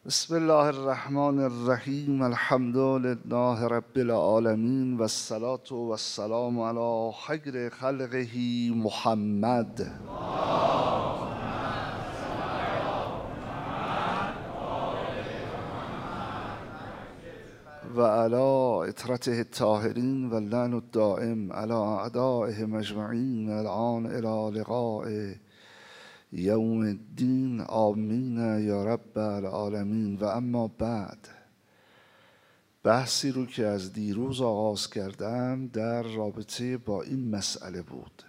بسم الله الرحمن الرحیم. الحمد لله رب العالمین و الصلاة و السلام علی خیر خلقه محمد و علی اطرته الطاهرین و اللعن الدائم علی اعدائهم اجمعین الان الی لقاء یوم الدین. آمین یا رب العالمین. و اما بعد، بحثی رو که از دیروز آغاز کردم در رابطه با این مسئله بود،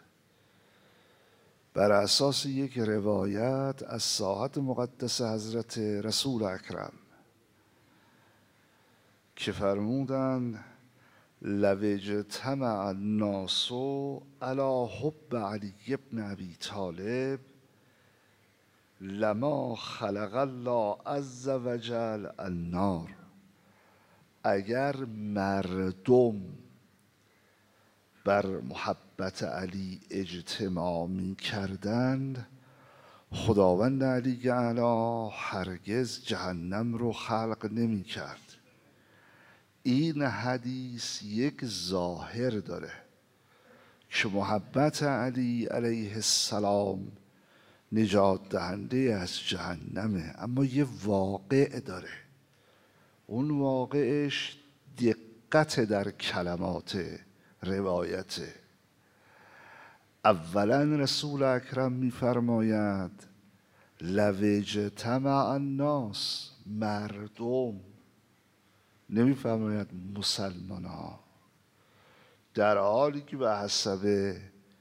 بر اساس یک روایت از ساعت مقدس حضرت رسول اکرم که فرمودند لو اجتمع الناس علی حب علی بن ابی طالب لما خلق الله عز وجل النار. اگر مردم بر محبت علی اجتماع می کردند، خداوند علی اعلی هرگز جهنم رو خلق نمی کرد. این حدیث یک ظاهر داره که محبت علی علیه السلام نجات دهنده از جهنمه، اما یه واقع داره. اون واقعش دقت در کلمات روایته. اولا رسول اکرم میفرماید لو اجتمع الناس، مردم، نمیفرماید مسلمان ها، در حالی که به حسب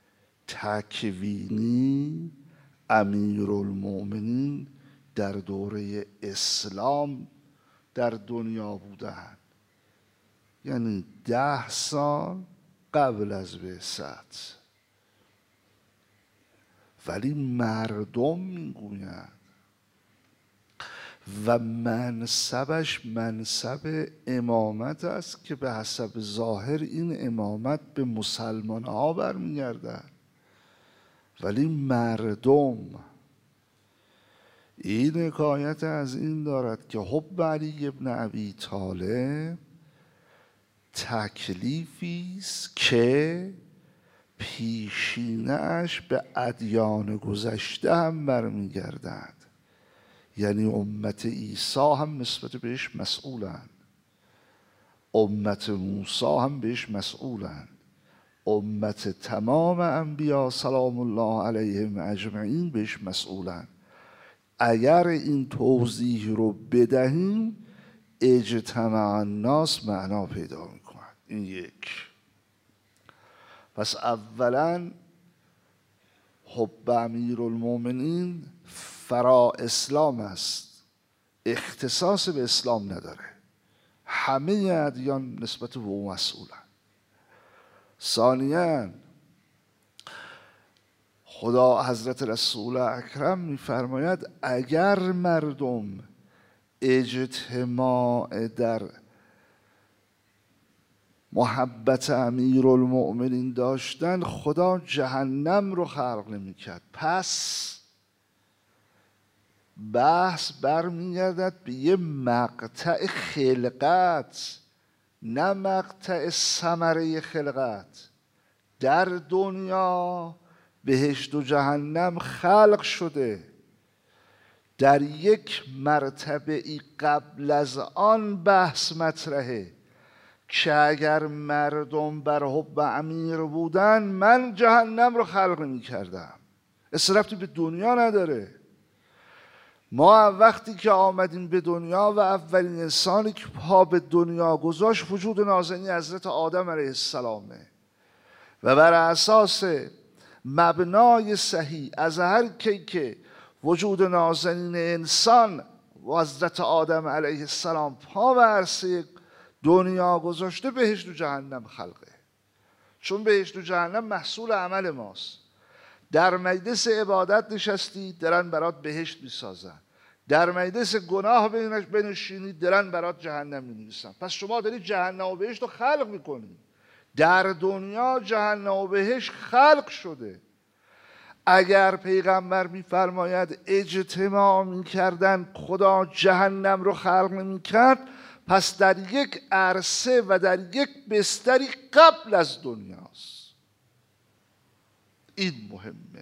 تکوینی امیرالمؤمنین در دوره اسلام در دنیا بودند، یعنی 10 سال قبل از بعثت، ولی مردم میگویند و منصبش منصب امامت است که به حسب ظاهر این امامت به مسلمان ها برمیگردد، ولی مردم. این حکایت از این دارد که حب علی بن ابی طالب تکلیفی است که پیشینه اش به ادیان گذشته هم برمیگردد، یعنی امت عیسی هم نسبت بهش مسئولند، امت موسی هم بهش مسئولند، امت تمام انبیا سلام الله علیهم اجمعین بهش مسئولند. اگر این توضیح رو بدهیم اجتماع الناس معنا پیدا میکند. این یک. پس اولا حب امیرالمؤمنین فرا اسلام است، اختصاص به اسلام نداره، همه ادیان نسبت به او مسئولند. ثانیاً خدا حضرت رسول اکرم میفرماید اگر مردم اجتماع در محبت امیرالمؤمنین داشتن، خدا جهنم رو خلق نمی‌کرد. پس بحث برمیگردد به یه مقطع خلقت، نه مقطع ثمره خلقت. در دنیا بهشت و جهنم خلق شده، در یک مرتبه ای قبل از آن بحث مطرحه که اگر مردم بر حب امیر بودن من جهنم رو خلق می کردم. ربطی به دنیا نداره. ما وقتی که آمدیم به دنیا و اولین انسانی که پا به دنیا گذاشت وجود نازنین حضرت آدم علیه السلامه و بر اساس مبنای صحیح از هر کی که وجود نازنین انسان و حضرت آدم علیه السلام پا به عرصه دنیا گذاشته، بهشت و جهنم خلقه. چون بهشت و جهنم محصول عمل ماست. در مجلس عبادت نشستی، دارن برات بهشت میسازن. در مجلس گناه بنشینی، دارن برات جهنم مینویسن. پس شما داری جهنم و بهشت رو خلق میکنی. در دنیا جهنم و بهشت خلق شده. اگر پیغمبر میفرماید اجتماع میکردن خدا جهنم رو خلق نمیکرد، پس در یک عرصه و در یک بستری قبل از دنیاست. این مهمه.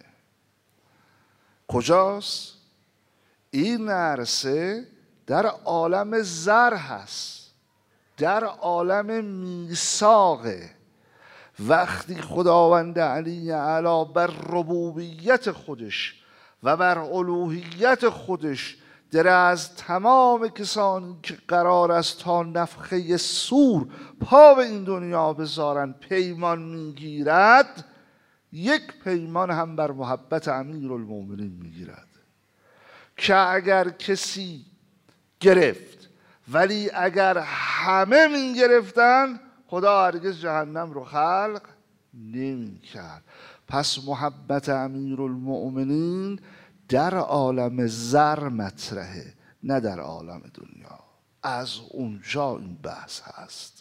کجاست؟ این عرصه در عالم زر هست، در عالم میثاقه. وقتی خداوند علی اعلی بر ربوبیت خودش و بر الوهیت خودش در از تمام کسانی که قرار است تا نفخه صور پا به این دنیا بذارن پیمان میگیرد، یک پیمان هم بر محبت امیرالمومنین میگیرد که اگر کسی گرفت، ولی اگر همه میگرفتن، خدا هرگز جهنم رو خلق نمی کرد. پس محبت امیرالمؤمنین در عالم زر مطرحه، نه در عالم دنیا. از اونجا این بحث هست.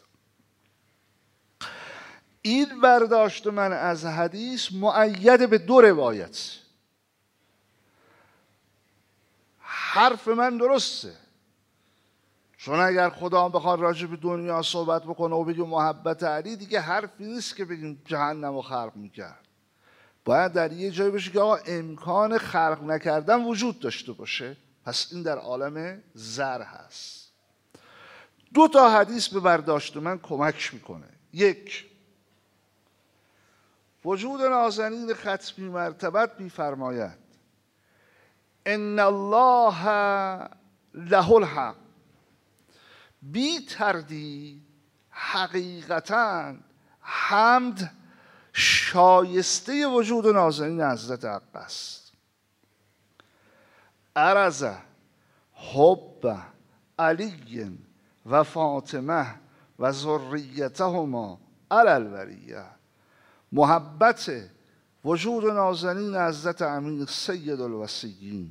این برداشت من از حدیث مؤید به 2 روایت. حرف من درسته، چون اگر خدا بخواد راجع به دنیا صحبت بکنه و بگه محبت علی، دیگه حرفی نیست که بگیم جهنم رو خلق میکرد. باید در یه جایی باشه که آقا امکان خلق نکردن وجود داشته باشه. پس این در عالم زر هست. 2 تا حدیث به برداشت من کمک میکنه. 1، وجود نازنین ختمی مرتبت میفرماید ان الله له الحق، بی تردید حقیقتاً حمد شایسته وجود نازنین حضرت حق است. عرض حب علی و فاطمه و ذریتهما علی البریه، محبت وجود نازنین حضرت امیر سید الوصیین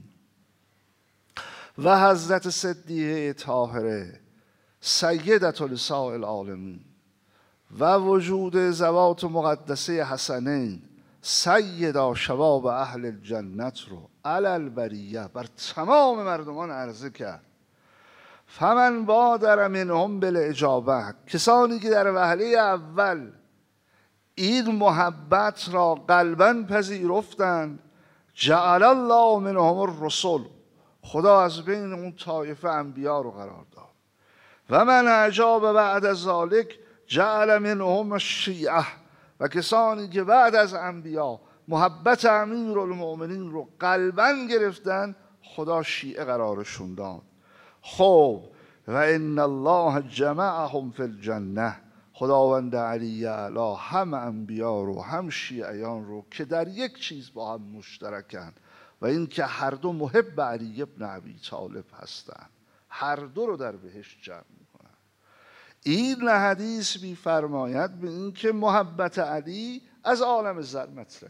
و حضرت صدیقه طاهره سیدة نساء العالمین و وجود زوات مقدسه حسنین سیدا شباب اهل الجنت رو علی البریه بر تمام مردمان عرضه کرد. فمن بادر منهم بالاجابه، کسانی که در وهله اول این محبت را قلباً پذیرفتند، جعل الله منهم الرسل، خدا از بین اون طایفه انبیا رو قرار داد. و من اعجاب بعد از ذالک جعل منهم الشیعه، و کسانی که بعد از انبیا محبت امیرالمؤمنین رو قلباً گرفتن، خدا شیعه قرارشون داد. خب و ان الله جمعهم فی الجنه، خداوند علی اعلی هم انبیا رو هم شیعیان رو که در یک چیز با هم مشترکن، و این که هر دو محب علی ابن ابی طالب هستند، هر دو رو در بهشت جمع میکنن. این حدیث میفرماید به این که محبت علی از عالم زر مطرحه،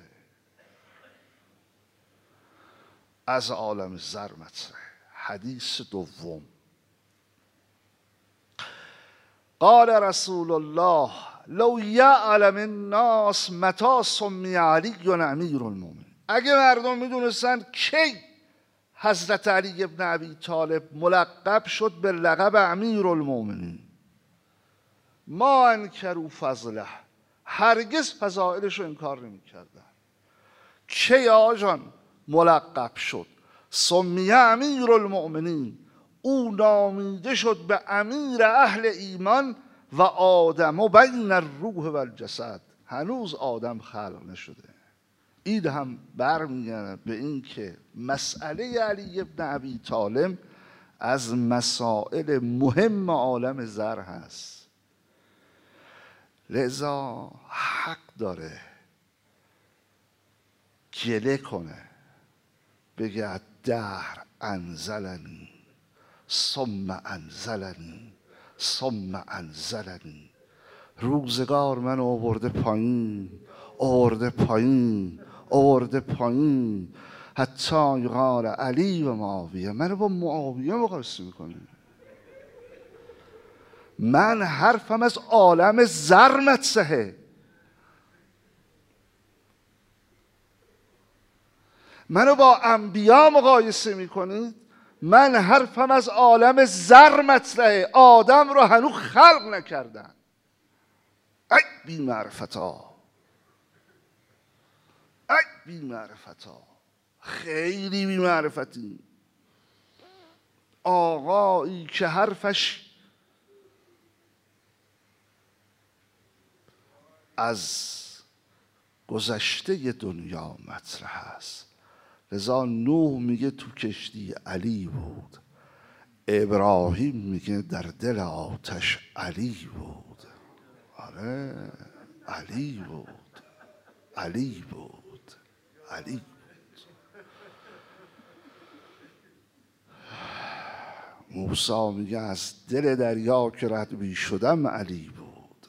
از عالم زر مطرحه. حدیث دوم، قال رسول الله لو یعلم الناس متى سمی علی امیرالمؤمنین، اگه مردم میدونستن کی حضرت علی ابن ابی طالب ملقب شد به لقب امیرالمؤمنین، ما انکروا فضله، هرگز فضائلش رو انکار نمیکردن. کی آقا جان ملقب شد؟ سمی امیرالمؤمنین، او نامیده شد به امیر اهل ایمان و آدم و بین الروح و الجسد، هنوز آدم خلق نشده. این هم برمیگرده به این که مسئله علی ابن ابی طالب از مسائل مهم عالم زر هست، لذا حق داره گله کنه، بگه دهر انزلنی ثم انزلنی ثم انزلنی، روزگار من آورده پایین آورده پایین آورده پایین، حتی یقال علی و معاویه، منو با معاویه مقایسه میکنه. من حرفم از عالم زر مطرحه. منو با انبیا مقایسه میکنید؟ من حرفم از عالم زر مطرحه، آدم رو هنوز خلق نکردن. ای بی معرفتا، ای بی معرفتا، خیلی بی معرفتی. آقایی که حرفش از گذشته دنیا مطرح است. لذا نوح میگه تو کشتی علی بود، ابراهیم میگه در دل آتش علی بود. آره علی بود، علی بود، علی بود. موسی میگه از دل دریا که رد می شدم علی بود.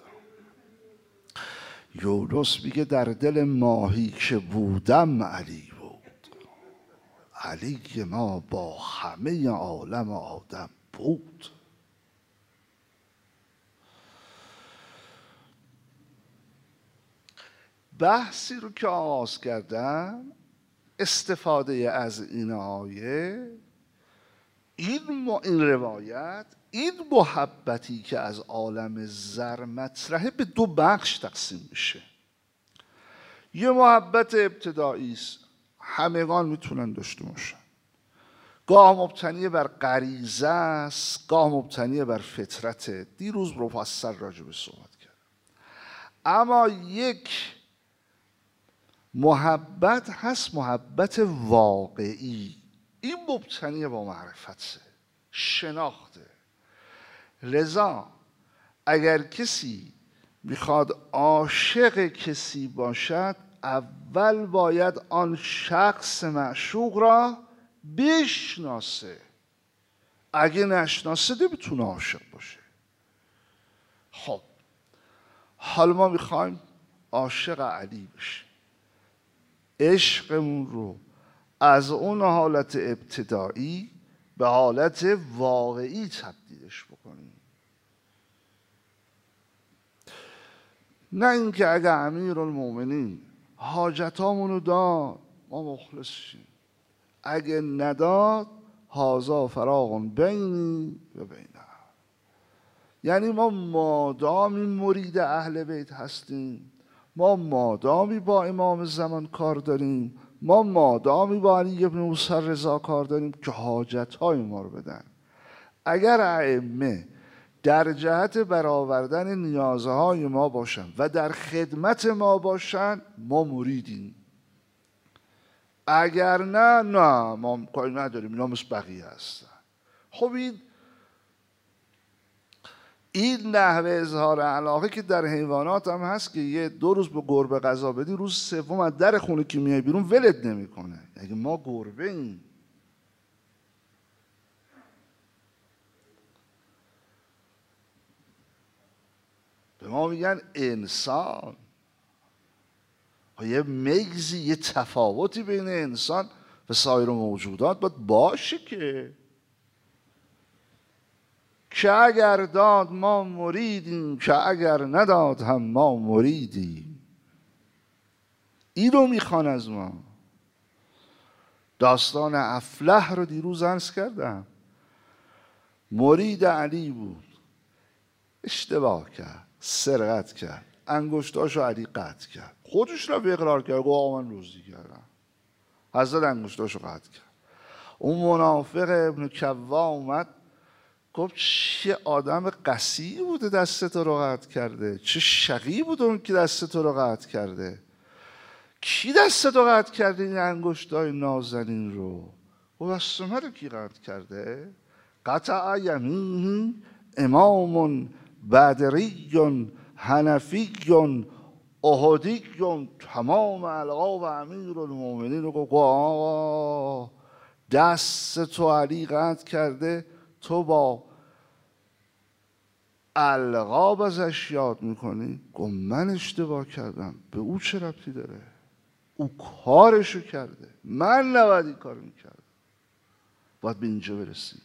یونس میگه در دل ماهی که بودم علی بود. علی ما با همه عالم آدم بود. بحثی رو که آغاز کردم، استفاده از این آیه، این روایت، این محبتی که از عالم زر مطرحه به دو بخش تقسیم میشه. یه محبت ابتدایی است، همگان میتونن داشته باشن، گاه مبتنی بر غریزه است، گاه مبتنی بر فطرت. دیروز مفصل راجع به صحبت کرد. اما یک محبت هست، محبت واقعی، این مبتنی با معرفته، شناخته. لذا اگر کسی میخواد عاشق کسی باشد، اول باید آن شخص معشوق را بشناسه. اگه نشناسه نمیتونه عاشق باشه. خب حالا ما میخوایم عاشق علی بشیم، عشقمون رو از اون حالت ابتدایی به حالت واقعی تبدیلش بکنیم. نه اینکه اگه امیرالمومنین حاجتامونو داد ما مخلص شیم، اگه نداد هازا فراغ بینی و بینه. یعنی ما مادامی مرید اهل بیت هستیم، ما مادامی با امام زمان کار داریم، ما مادامی با علی ابن موسی رضا کار داریم که حاجتهای ما رو بدن. اگر ائمه در جهت برآوردن نیازهای ما باشن و در خدمت ما باشن، ما مریدیم. اگر نه ما کاری نداریم، اینا مثل بقیه هستن. خب این نحوه اظهار علاقه که در حیوانات هم هست که یه 2 روز به گربه غذا بدی، روز سوم از در خونه که میای بیرون ولت نمیکنه. اگه ما گربه ایم. به ما میگن انسان. یه میزی، یه تفاوتی بین انسان و سایر موجودات باید باشه که اگر داد ما مریدیم، که اگر نداد هم ما مریدیم. این رو میخوان از ما. داستان افلح رو دیروز عرض کردم. مرید علی بود، اشتباه کرد، سرقت کرد، انگشتاشو علی قطع کرد، خودش رو اقرار کرد، گفت آقا من دزدی کردم. حضرت انگشتاشو قطع کرد. اون منافق ابن کوا اومد گفت چه آدم قسی بوده دست تو رو قطع کرده، چه شقی بوده اون که دست تو رو قطع کرده. کی دست تو قطع کرده این انگشتای نازنین رو؟ و دست من رو کی قطع کرده؟ قطع یمین امام بدری حنفی احدی، تمام القاب امیرالمومنین رو گفت دست تو علی قطع کرده، تو با القاب ازش یاد میکنی؟ گفت من اشتباه کردم، به او چه ربطی داره؟ او کارشو کرده، من نباید این کارو میکردم. باید به اینجا برسیم،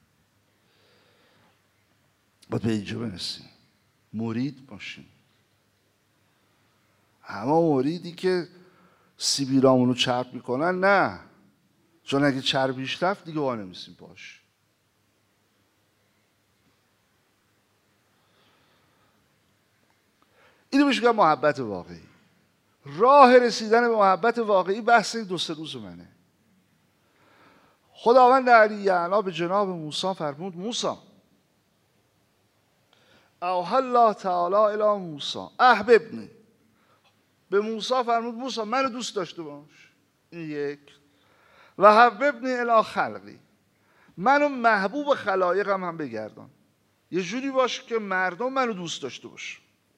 باید به اینجا برسیم، مرید باشیم. اما مریدی که سیبیلامون رو چرب میکنن؟ نه، چون اگه چربیش رفت دیگه وانمیسیم باش. اینو بهش میگم محبت واقعی. راه رسیدن به محبت واقعی بحث این 2-3 روز منه. خداوند علی اعلی به جناب موسی فرمود موسی اوحی الله تعالی الی موسی احببنی. به موسی فرمود موسی منو دوست داشته باش. این یک. و حببنی الی خلقی، منو محبوب خلایقم هم بگردان. یه جوری باش که مردم منو دوست داشته باش.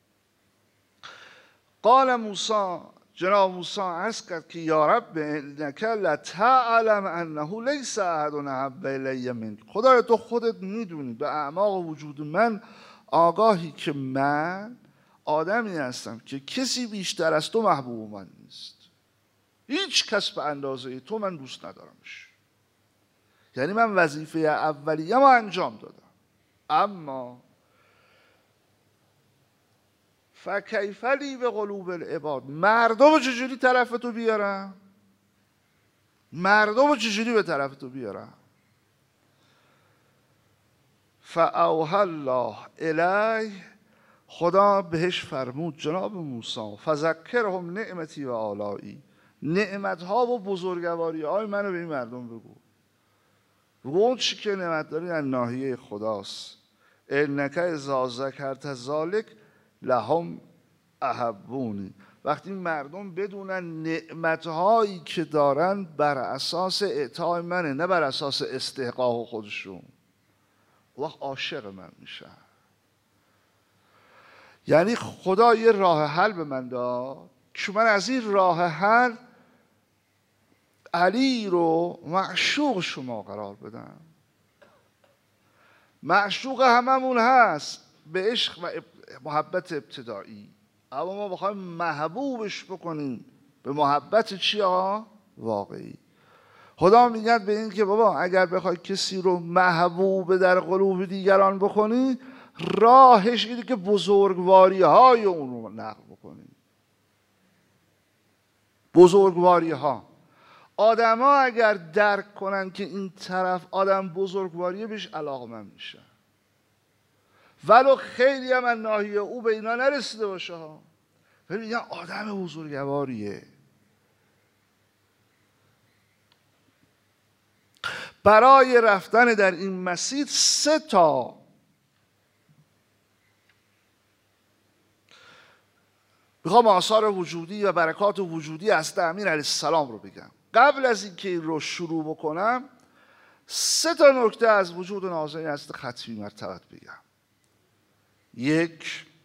قال موسی، جناب موسی عرض کرد که یا رب انک لتعلم انه لیس احد احب الی منک. خدایا تو خودت میدونی، به اعماق وجود من آگاهی که من آدمی هستم که کسی بیشتر از تو محبوب من نیست. هیچ کس به اندازه تو من دوست ندارمش. یعنی من وظیفه اولیه ما انجام دادم، اما فکیف لی به قلوب العباد، مردم چجوری طرف تو بیارم؟ مردم چجوری به طرف تو بیارم؟ فاوحی الله الیه، خدا بهش فرمود جناب موسی فذکرهم نعمتی و آلایی، نعمتها و بزرگواری های منو به این مردم بگو. اون چی که نعمت داری از ناحیه خداست. انک اذا ذکرت ذلک لهم احبونی. وقتی مردم بدونن نعمتهایی که دارن بر اساس اعطای منه، نه بر اساس استحقاق خودشون، وقت عاشق من میشن. یعنی خدا یه راه حل به من داد که من از این راه حل علی رو معشوق شما قرار بدم. معشوق هممون هست به عشق و محبت ابتدایی، اما ما بخوایم محبوبش بکنیم به محبت چی ها؟ واقعی. خدا میگه به این که بابا اگر بخوای کسی رو محبوب در قلوب دیگران بکنی، راهش اینه که بزرگواری های اون رو نقل بکنی. بزرگواری ها. آدم ها اگر درک کنن که این طرف آدم بزرگواریه، بهش علاقه‌مند میشن، ولو خیلی هم از ناحیه او به اینا نرسیده باشه ها، ولی میگن آدم بزرگواریه. برای رفتن در این مسیر 3 تا میخوام آثار وجودی و برکات وجودی از امین علیه السلام رو بگم. قبل از اینکه این رو شروع بکنم 3 تا نکته از وجود نازنین حضرت ختمی مرتبت بگم. 1،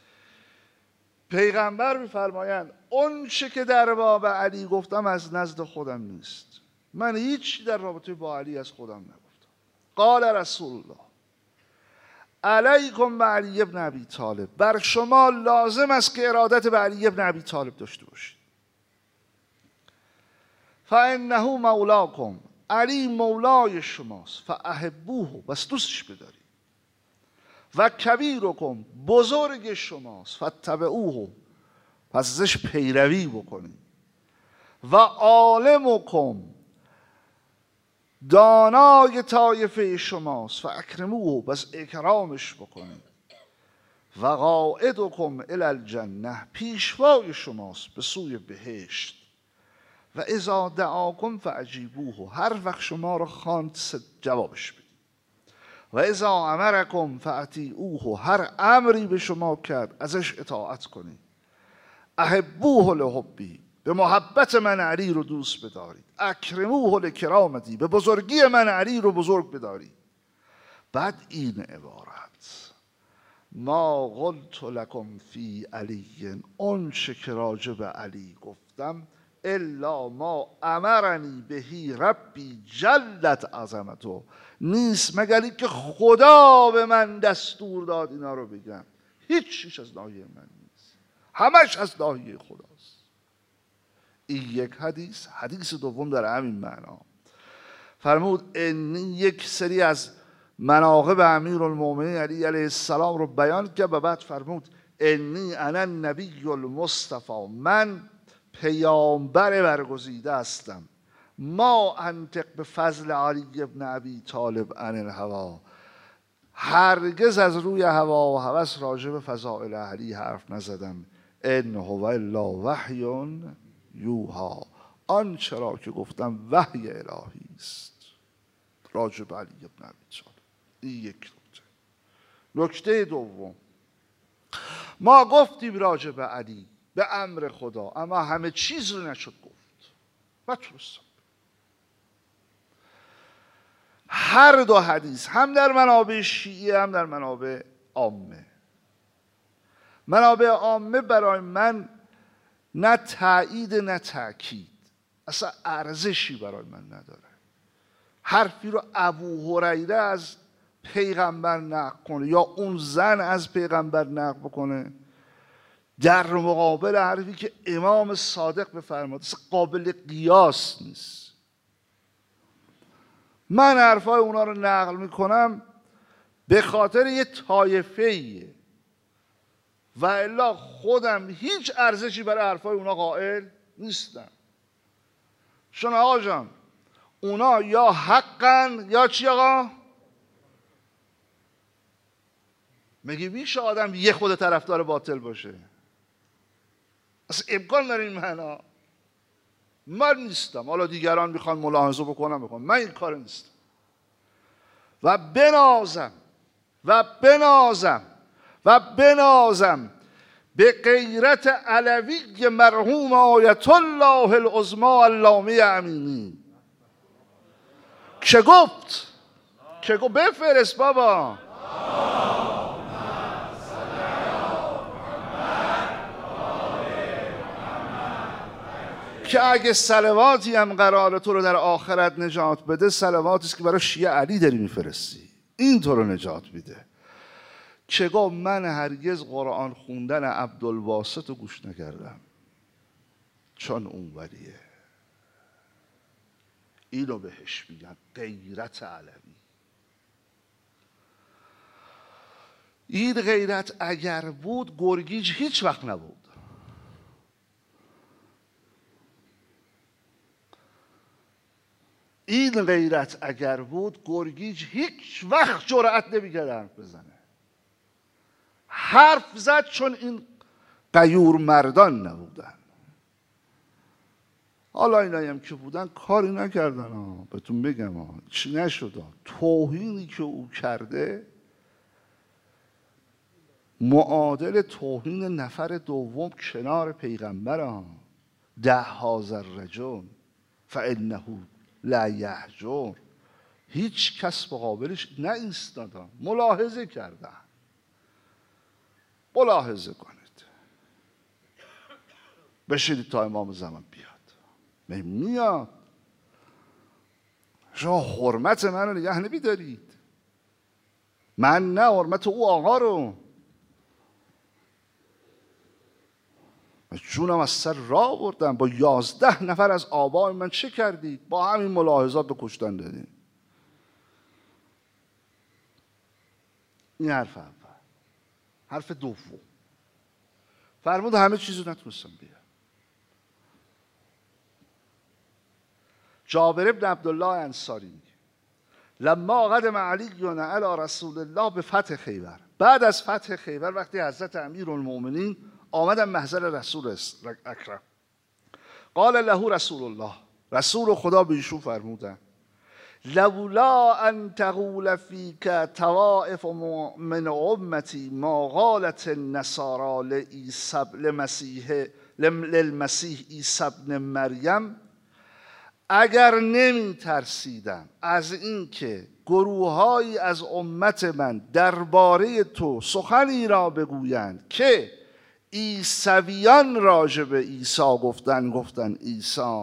پیغمبر میفرمایند اون چه که در باب علی گفتم از نزد خودم نیست، من هیچی در رابطه با علی از خودم نگفتم. قال رسول الله علیکم به علی ابن ابی طالب، بر شما لازم است که ارادت به علی ابن ابی طالب داشته باشید. فانه مولاکم، علی مولای شماست. فاحبوه، بس دوستش بدارید. و کبیرکم، بزرگ شماست. فاتبعوه، پس ازش پیروی بکنید. و عالمکم، دانای طایفه شماست. فاکرموه، پس اکرامش بکنید. و قائدکم الی الجنه، پیشوای شماست به سوی بهشت. و اذا دعاکم فاجیبوه، هر وقت شما رو خواند جوابش بدید. و اذا امرکم فاطیعوه، هر امری به شما کرد ازش اطاعت کنید. احبوه لحبی، به محبت من علی رو دوست بدارید. اکرموه لکرامتی، به بزرگی من علی رو بزرگ بدارید. بعد این عبارت ما قلت لکم فی علی، اون چه که راجع به علی گفتم، الا ما امرنی بهی ربی جلت عظمتو، نیست مگر اینکه خدا به من دستور داد اینا رو بگم. هیچ چیز از ناحیه من نیست، همش از ناحیه خداست. این یک حدیث. حدیث دوم در همین معنا فرمود انی، یک سری از مناقب امیرالمومنین علی علیه السلام رو بیان کرد و بعد فرمود انی انا النبی المصطفی، من پیامبر برگزیده هستم. ما انطق به فضل علی ابن ابی طالب عن الهوا، هرگز از روی هوا و هوس راجع به فضائل علی حرف نزدم. ان هو الا وحی یوحی، آنچه را که گفتم وحی الهی است راجع به علی ابن ابی طالب. این یک نکته. نکته دوم، ما گفتیم راجع به علی به امر خدا، اما همه چیز رو نشد گفت. نتونستم. هر دو حدیث هم در منابع شیعه هم در منابع عامه، منابع عامه برای من نه تایید نه تأکید، اصلا ارزشی برای من نداره. حرفی رو ابو هریره از پیغمبر نقل کنه یا اون زن از پیغمبر نقل بکنه در مقابل حرفی که امام صادق بفرماده، قابل قیاس نیست. من حرفای اونا رو نقل میکنم به خاطر یه طایفه‌ایه و الا خودم هیچ ارزشی برای حرفای اونا قائل نیستم. چون آقا جان اونا یا حقن یا چی آقا؟ مگه میشه آدم یه خود طرفدار باطل باشه؟ اصلا امکان داره این معنا؟ من نیستم. حالا دیگران میخوان ملاحظه بکنم، من این کار نیستم. و بنازم به غیرت علوی مرحوم آیت الله العظمی علامه امینی که گفت بفرست بابا که اگه صلواتی هم قراره تو رو در آخرت نجات بده، صلواتی است که برای شیعه علی داری میفرستی، این تو رو نجات میده. که گفت من هرگز قرآن خوندن عبدالواسط رو گوش نکردم چون اون ولیه. اینو بهش میگن غیرت علوی. این غیرت اگر بود گرگیج هیچ وقت نبود. این غیرت اگر بود گرگیج هیچ وقت جرأت نمی‌کرد حرف بزنه. حرف زد چون این غیور مردان نبودن. حالا اینایی هم که بودن کاری نکردن بهتون بگم چی نشد. توهینی که او کرده معادل توهین نفر دوم کنار پیغمبر ده هازر رجل فانه لا یحجر. هیچ کس مقابلش نایستادن، ملاحظه کردن. ملاحظه کنید، بشینید تا امام زمان بیاد. میاد شما حرمت من رو نگه نمی‌دارید. من نه، حرمت او آقا رو. جونم از سر راه بردم. با 11 نفر از آبای من چه کردید؟ با همین ملاحظات به کشتن دادین. این حرف اول. حرف دوم، فرمود همه چیزو نتونستم بیارم. جابر ابن عبدالله انصاری میگه لما قدم علی علی رسول الله به فتح خیبر، بعد از فتح خیبر وقتی حضرت امیرالمؤمنین آمدن محضر رسول اکرم، قال له رسول الله، رسول خدا به ایشون فرمودن لولا ان تقول فیک طوائف من امتی ما قالت النصارى للمسیح عیسی ابن مریم، اگر نمی ترسیدم از اینکه گروههایی از امت من درباره تو سخنی را بگویند که عیسویان راجع به عیسی گفتن عیسی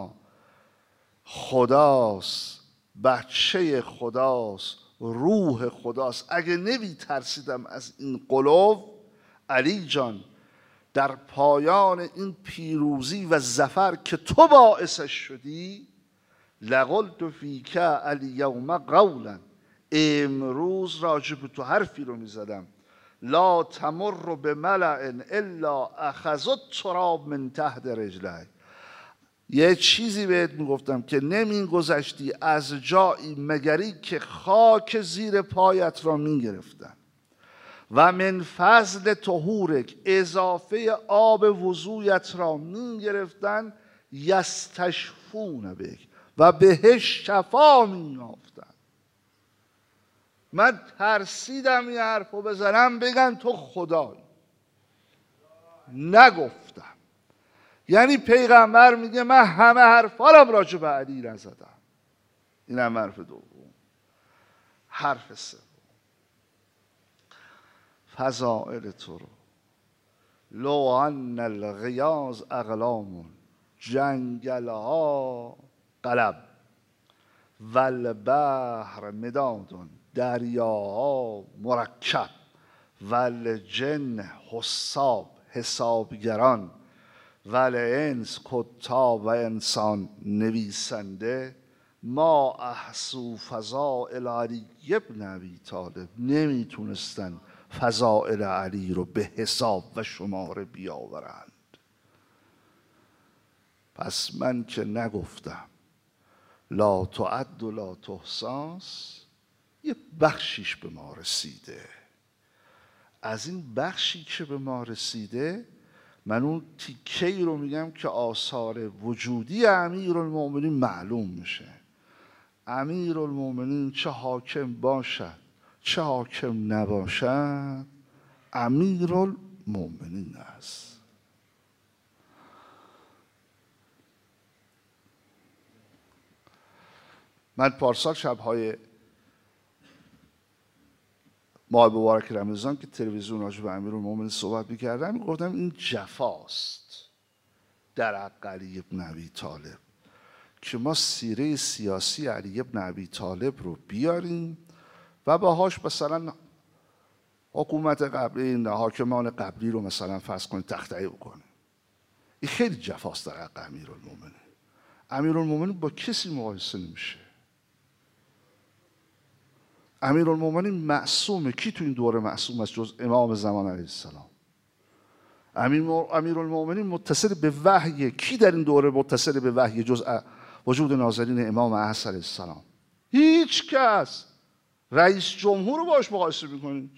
خداست، بچه خداست، روح خداست، اگه نمی ترسیدم از این قلوب، علی جان در پایان این پیروزی و ظفر که تو باعثش شدی، لقلت فیک الیوم قولا، امروز راجع به تو حرفی رو میزدم، لا تمر بملأ الا اخذ التراب من تحت رجلک، یه چیزی بهت میگفتم که نمیگذشتی از جایی مگری که خاک زیر پایت را میگرفتن و من فضل طهورک اضافه آب وضویت را میگرفتن یستشفون بک و بهش شفا میافتن. من ترسیدم این حرفو بزنم بگن تو خدایی، نگفتم. یعنی پیغمبر میگه من همه حرفارم راجع به علی نزدم. این هم حرف دوم. حرف سوم، فضائل تو رو لو ان الغیاظ اقلام جنگلها قلب والبحر مداد دریاها مرکب والجن حساب حسابگران والانس کتاب و انسان نویسنده ما احسو فضائل علی ابن ابی طالب نمیتونستن فضائل علی رو به حساب و شماره بیاورند. پس من که نگفتم لا تعد و لا تحصاست، یه بخشیش به ما رسیده. از این بخشی که به ما رسیده من اون تیکه‌ای رو میگم که آثار وجودی امیرالمومنین معلوم میشه. امیرالمومنین چه حاکم باشد چه حاکم نباشد امیرالمومنین است. من پارسال شب‌های ماه مبارک رمضان که تلویزیون راجع به امیرالمومنین صحبت می‌کردم میگفتم این جفاست در حق علی بن ابی طالب که ما سیره سیاسی علی بن ابی طالب رو بیاریم و باهاش مثلا حکومت قبلی حاکمان قبلی رو مثلا فرض کنید تخطئه بکنیم. این خیلی جفاست در حق امیرالمومنین. امیرالمومنین با کسی مقایسه نمیشه. امیرالمومنین معصومه. کی تو این دوره معصوم است جز امام زمان علیه السلام؟ امیرالمومنین متصل به وحی. کی در این دوره متصل به وحی جز وجود ناظرین امام احسن علیه السلام؟ هیچ کس. رئیس جمهور رو باش مقایسه میکنین؟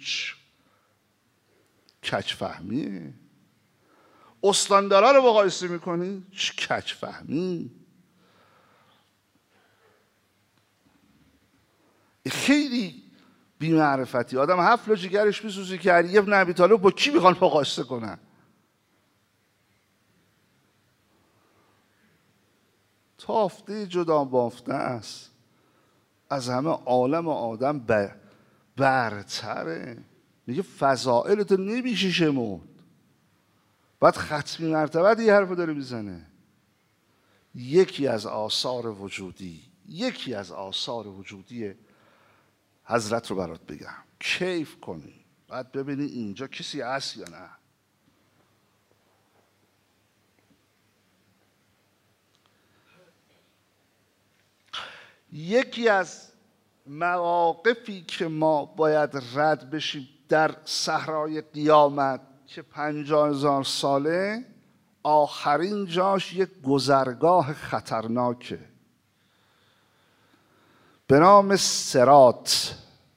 کج فهمیه. استاندارا رو مقایسه میکنین؟ کج فهمی. خیلی بی‌معرفتی. آدم حفل و جگرش میسوزه که علی بن ابی طالب با کی میخوان مقایسه کنن؟ تافته جدا بافته است. از همه عالم و آدم برتره. میگه فضائلت نمیشه شمرد. بعد ختمی مرتبه یه حرف داره میزنه. یکی از آثار وجودی حضرت رو برات بگم، کیف کنی، بعد ببینی اینجا کسی هست یا نه. یکی از مواقفی که ما باید رد بشیم در صحرای قیامت که 50,000 ساله، آخرین جاش یک گذرگاه خطرناکه به نام صراط.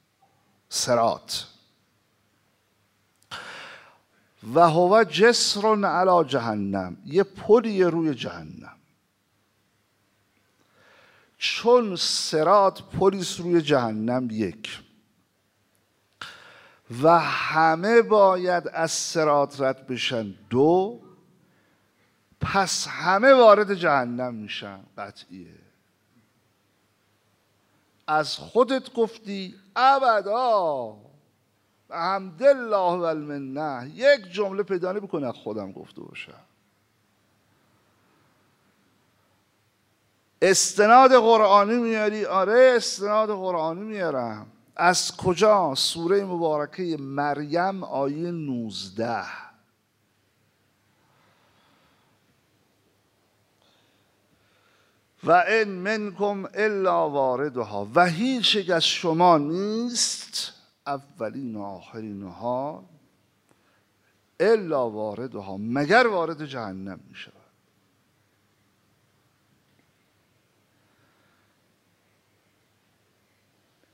و هو جسر علی جهنم، یه پلی روی جهنم. چون صراط پلیس روی جهنم یک و همه باید از صراط رد بشن دو، پس همه وارد جهنم میشن. قطعیه. از خودت گفتی ابدا بحمدالله و المنه، یک جمله پیدا نمی‌کنه خودم گفته باشم. استناد قرآنی میاری؟ آره استناد قرآنی میارم. از کجا؟ سوره مبارکه مریم آیه 19. و ان منکم الا واردها، و هیچ یک از شما نیست اولین و آخرین ها الا واردها، مگر وارد جهنم می شود.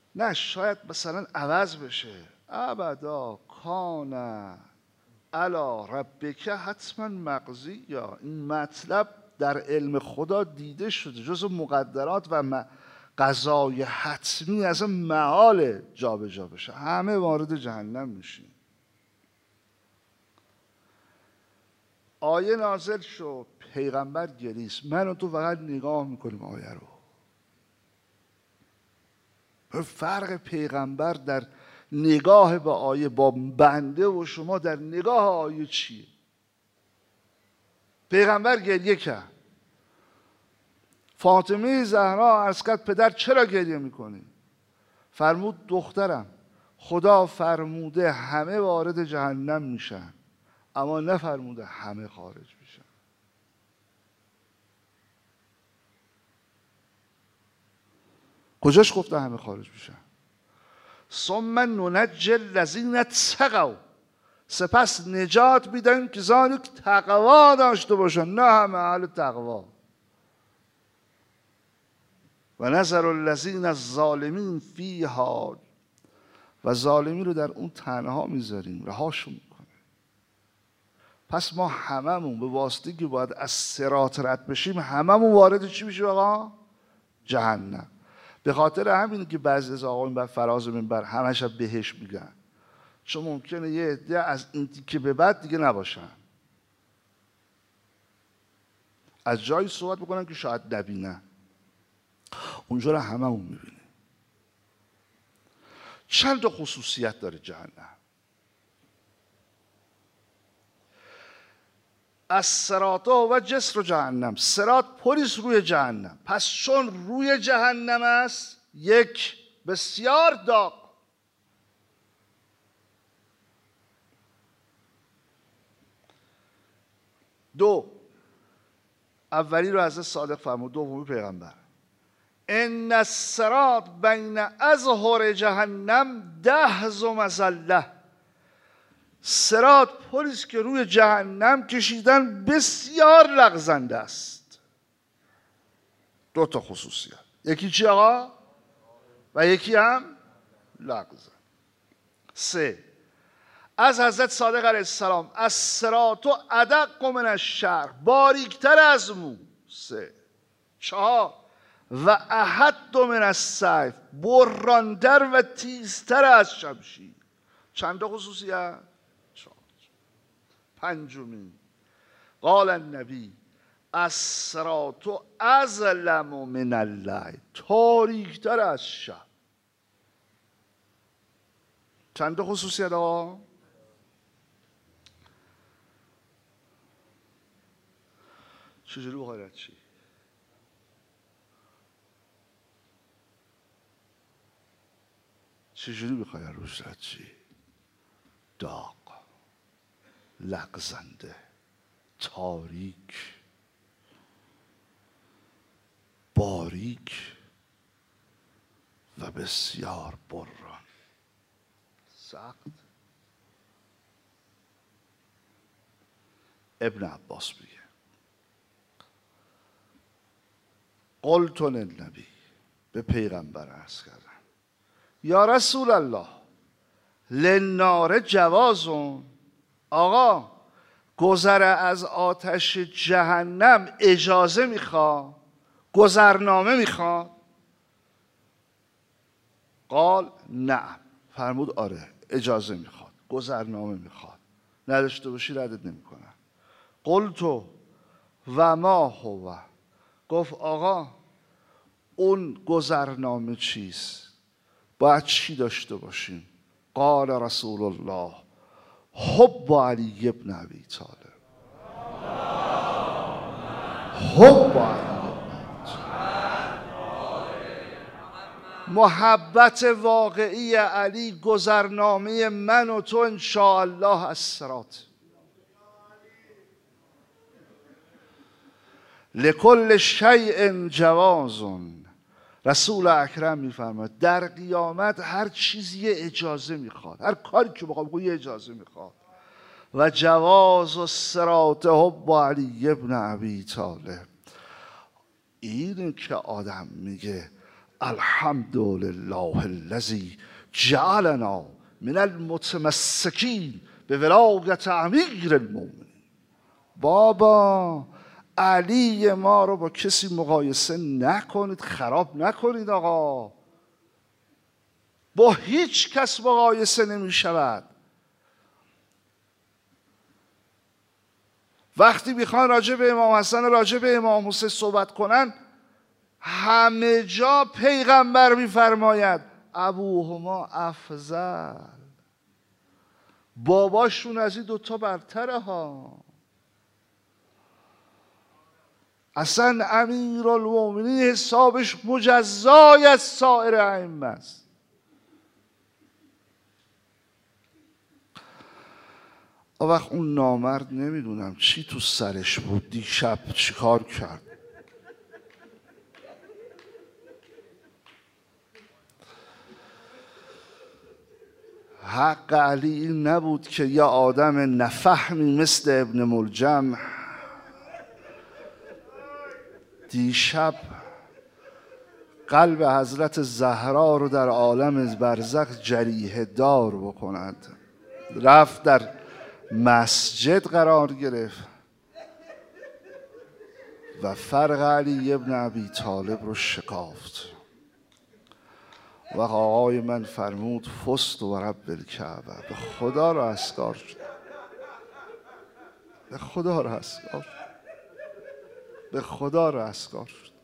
نه شاید مثلا عوض بشه. ابدا کان علی ربک حتما مقضی. یا این مطلب در علم خدا دیده شده، جز مقدرات و قضای حتمی از محال جابجا بشه. همه وارد جهنم میشیم. آیه نازل شد، پیغمبر گریست. من و تو فقط نگاه میکنیم آیه رو. فرق پیغمبر در نگاه به آیه با بنده و شما در نگاه آیه چیه؟ پیغمبر گریه کرد. فاطمه زهرا عرض کرد پدر چرا گریه میکنی؟ فرمود دخترم خدا فرموده همه وارد جهنم میشن، اما نفرموده همه خارج میشن. کجاش گفته همه خارج میشن؟ ثم ننجی الذین اتقوا، سپس نجات میدهیم کسانی که تقوا داشته باشن، نه همه اهل تقوا. و نذر الذین الظالمین فیها، و ظالمین رو در اون تنها میذاریم، رهاشون میکنه. پس ما هممون به واسطه که باید از صراط رد بشیم، هممون وارد چی میشیم آقا؟ جهنم. به خاطر همینه که بعضی از آقایون بر فراز منبر همش بهش میگن، چون ممکنه یه عده از این تیکه به بعد دیگه نباشن، از جایی صحبت بکنن که شاید نبینن، اونجا رو هممون میبینیم. چند تا خصوصیت داره جهنم. از صراط و جسر جهنم، صراط پلیس روی جهنم. پس چون روی جهنم است، یک بسیار داغ. دو، اولی رو حضرت صادق فرمود، دومی پیغمبر. ان الصراط بین اظهر جهنم دهز و مزله. صراط پلیس که روی جهنم کشیدن بسیار لغزنده است. دو تا خصوصیت، یکی چی آقا؟ و یکی هم لغزن. سه، از حضرت صادق علیه السلام الصراط ادق من الشعر، باریکتر از مو. سه. چهار، و احد من السیف، برانتر و تیزتر از شمشیر. چند تا خصوصیت؟ چهار. پنجمی، قال النبی الصراط اظلم من اللیل، تاریکتر از شب. چند تا خصوصیت آقا؟ چجوری بخوای رد چی؟ چجوری بخوای روش رد چی؟ داغ، لغزنده، تاریک، باریک و بسیار بران. سخت. ابن عباس میگه قلت للنبی، به پیغمبر عرض کردم یا رسول الله للنار جوازون، آقا گذر از آتش جهنم اجازه میخواد، گذرنامه میخواد؟ قال نعم، فرمود آره اجازه میخواد، گذرنامه میخواد، نداشته باشی ردت نمیکنن. قلت و ما هو، گفت آقا اون گذرنامه چیست؟ باید چی داشته باشیم؟ قال رسول الله حب علی ابن ابی طالب، حب علی ابن ابی طالب. محبت واقعی علی گذرنامه من و تو انشاءالله از صراط. لکل شیء جواز، رسول اکرم میفرماید در قیامت هر چیزی اجازه میخواد، هر کاری که بخواد یه اجازه میخواد. و جواز الصراط حب علی ابن ابی طالب. اینه که آدم میگه الحمد لله الذی جعلنا من المتمسکین به ولایت امیر المؤمنین. بابا علی ما رو با کسی مقایسه نکنید، خراب نکنید آقا. با هیچ کس مقایسه نمی شود. وقتی میخوان راجع به امام حسن، راجع به امام حسین صحبت کنن، همه جا پیغمبر میفرماید ابوهما افضل، باباشون از این دوتا برتره ها. اصلا امیرالمؤمنین حسابش مجزای از سایر ائمه است. اون وقت اون نامرد نمیدونم چی تو سرش بود، دیشب چی کار کرد. حق علی این نبود که یا آدم نفهمی مثل ابن ملجم دیشب قلب حضرت زهرا رو در عالم برزخ جریحه دار بکند. رفت در مسجد قرار گرفت و فرق علی ابن ابی طالب رو شکافت و آقای من فرمود فست و رب الکعبه، به خدا رو اسکار شد، به خدا رو اسکار شد، به خدا رو اسکار شد.